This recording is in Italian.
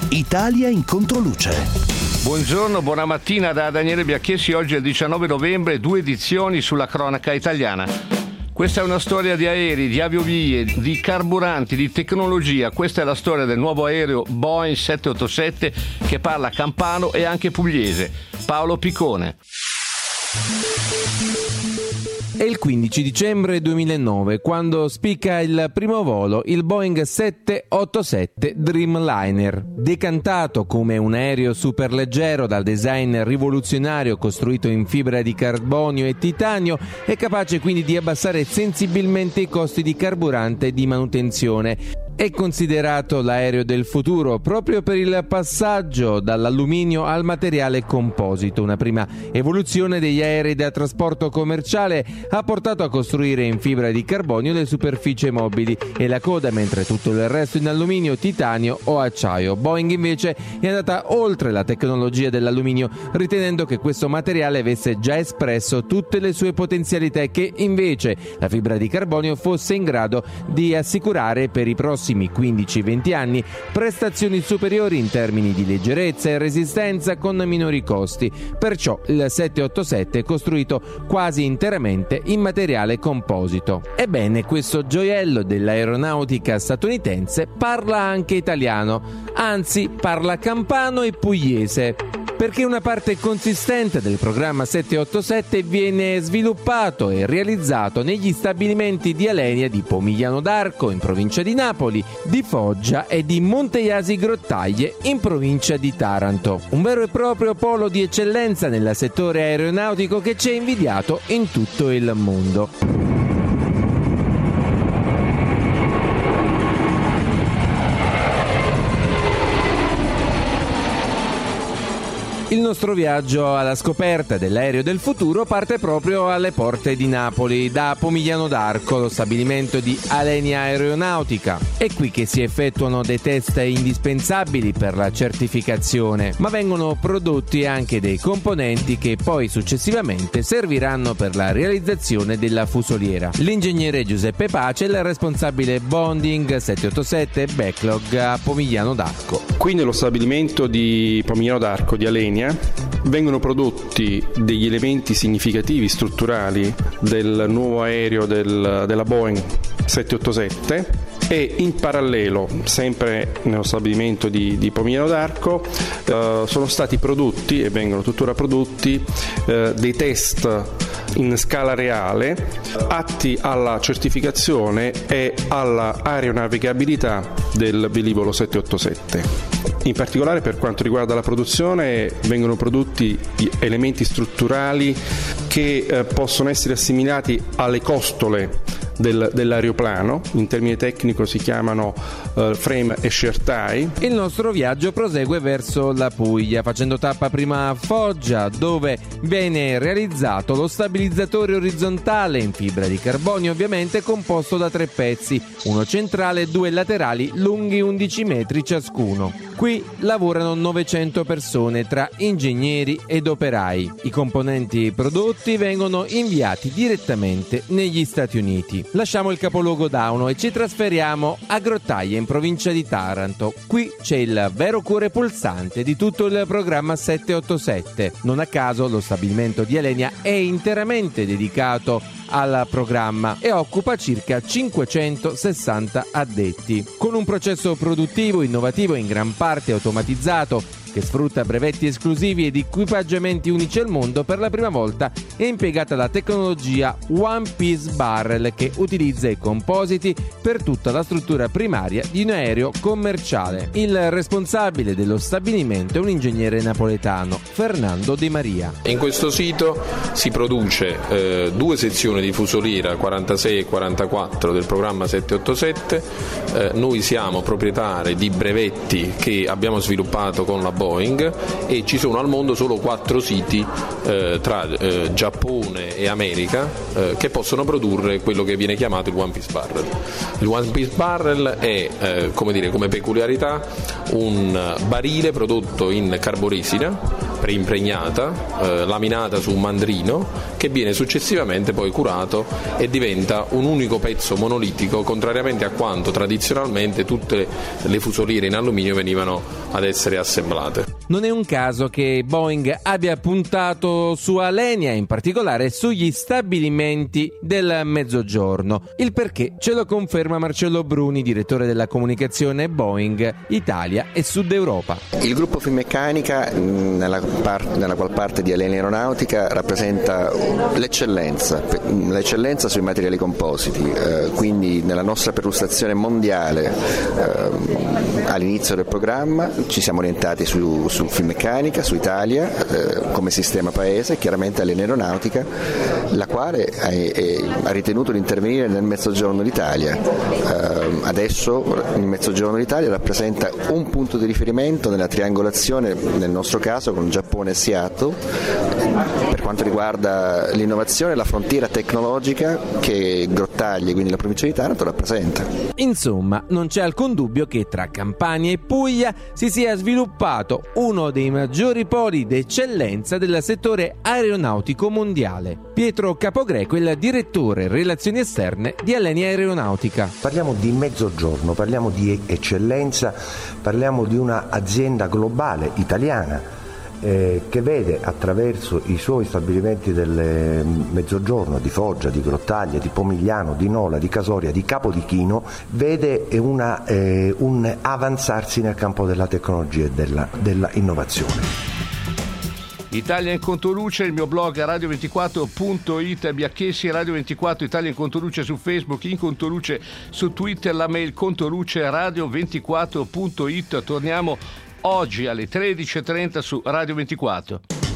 Italia in controluce. Buongiorno, buona mattina da Daniele Biacchessi. Oggi è il 19 novembre, 2 edizioni sulla cronaca italiana. Questa è una storia di aerei, di aviovie, di carburanti, di tecnologia. Questa è la storia del nuovo aereo Boeing 787 che parla campano e anche pugliese. Paolo Piccone. È il 15 dicembre 2009 quando spicca il primo volo il Boeing 787 Dreamliner. Decantato come un aereo superleggero dal design rivoluzionario costruito in fibra di carbonio e titanio, è capace quindi di abbassare sensibilmente i costi di carburante e di manutenzione. È considerato l'aereo del futuro proprio per il passaggio dall'alluminio al materiale composito. Una prima evoluzione degli aerei da trasporto commerciale ha portato a costruire in fibra di carbonio le superfici mobili e la coda, mentre tutto il resto in alluminio, titanio o acciaio. Boeing invece è andata oltre la tecnologia dell'alluminio, ritenendo che questo materiale avesse già espresso tutte le sue potenzialità e che invece la fibra di carbonio fosse in grado di assicurare per i prossimi 15-20 anni prestazioni superiori in termini di leggerezza e resistenza con minori costi. Perciò il 787 è costruito quasi interamente in materiale composito. Ebbene, questo gioiello dell'aeronautica statunitense parla anche italiano, anzi parla campano e pugliese, perché una parte consistente del programma 787 viene sviluppato e realizzato negli stabilimenti di Alenia di Pomigliano d'Arco, in provincia di Napoli, di Foggia e di Monteiasi Grottaglie, in provincia di Taranto. Un vero e proprio polo di eccellenza nel settore aeronautico che ci è invidiato in tutto il mondo. Il nostro viaggio alla scoperta dell'aereo del futuro parte proprio alle porte di Napoli, da Pomigliano d'Arco, lo stabilimento di Alenia Aeronautica. È qui che si effettuano dei test indispensabili per la certificazione, ma vengono prodotti anche dei componenti che poi successivamente serviranno per la realizzazione della fusoliera. L'ingegnere Giuseppe Pace è il responsabile bonding 787 Backlog a Pomigliano d'Arco. Qui nello stabilimento di Pomigliano d'Arco di Alenia vengono prodotti degli elementi significativi strutturali del nuovo aereo della Boeing 787 e in parallelo, sempre nello stabilimento di Pomigliano d'Arco, sono stati prodotti e vengono tuttora prodotti dei test in scala reale atti alla certificazione e alla aeronavigabilità del velivolo 787. In particolare per quanto riguarda la produzione vengono prodotti elementi strutturali che possono essere assimilati alle costole dell'aeroplano, in termine tecnico si chiamano frame e shear tie. Il nostro viaggio prosegue verso la Puglia, facendo tappa prima a Foggia, dove viene realizzato lo stabilizzatore orizzontale in fibra di carbonio, ovviamente composto da 3 pezzi, uno centrale e 2 laterali lunghi 11 metri ciascuno. Qui lavorano 900 persone tra ingegneri ed operai. I componenti prodotti vengono inviati direttamente negli Stati Uniti. Lasciamo il capoluogo d'Auno e ci trasferiamo a Grottaglie, in provincia di Taranto. Qui c'è il vero cuore pulsante di tutto il programma 787. Non a caso lo stabilimento di Alenia è interamente dedicato al programma e occupa circa 560 addetti. Con un processo produttivo innovativo in gran parte automatizzato che sfrutta brevetti esclusivi ed equipaggiamenti unici al mondo, per la prima volta è impiegata la tecnologia One Piece Barrel, che utilizza i compositi per tutta la struttura primaria di un aereo commerciale. Il responsabile dello stabilimento è un ingegnere napoletano, Fernando De Maria. In questo sito si produce 2 sezioni di fusoliera 46 e 44 del programma 787. Noi siamo proprietari di brevetti che abbiamo sviluppato con la Boeing e ci sono al mondo solo 4 siti tra Giappone e America che possono produrre quello che viene chiamato il One Piece Barrel. Il One Piece Barrel è come peculiarità un barile prodotto in carboresina preimpregnata, laminata su un mandrino, che viene successivamente poi curato e diventa un unico pezzo monolitico, contrariamente a quanto tradizionalmente tutte le fusoliere in alluminio venivano ad essere assemblate. Non è un caso che Boeing abbia puntato su Alenia, in particolare sugli stabilimenti del Mezzogiorno. Il perché ce lo conferma Marcello Bruni, direttore della comunicazione Boeing Italia e Sud Europa. Il gruppo Finmeccanica, nella qual parte di Alenia Aeronautica, rappresenta l'eccellenza sui materiali compositi, quindi nella nostra perlustrazione mondiale all'inizio del programma ci siamo orientati su Finmeccanica, su Italia come sistema paese, chiaramente Alenia Aeronautica, la quale ha ritenuto di intervenire nel Mezzogiorno d'Italia. Adesso il Mezzogiorno d'Italia rappresenta un punto di riferimento nella triangolazione, nel nostro caso con Giappone e Seattle, per quanto riguarda l'innovazione e la frontiera tecnologica che Grottaglie, quindi la provincia di Taranto, rappresenta. Insomma, non c'è alcun dubbio che tra Campania e Puglia si sia sviluppato uno dei maggiori poli d'eccellenza del settore aeronautico mondiale. Pietro Capogreco è il direttore relazioni esterne di Alenia Aeronautica. Parliamo di Mezzogiorno, parliamo di eccellenza, parliamo di un'azienda globale italiana che vede attraverso i suoi stabilimenti del Mezzogiorno, di Foggia, di Grottaglie, di Pomigliano, di Nola, di Casoria, di Capodichino, vede un avanzarsi nel campo della tecnologia e della innovazione. Italia in conto luce, il mio blog è radio24.it, Biacchessi Radio24, Italia in conto luce su Facebook, in conto luce su Twitter, la mail contoluce radio24.it. Torniamo oggi alle 13.30 su Radio 24.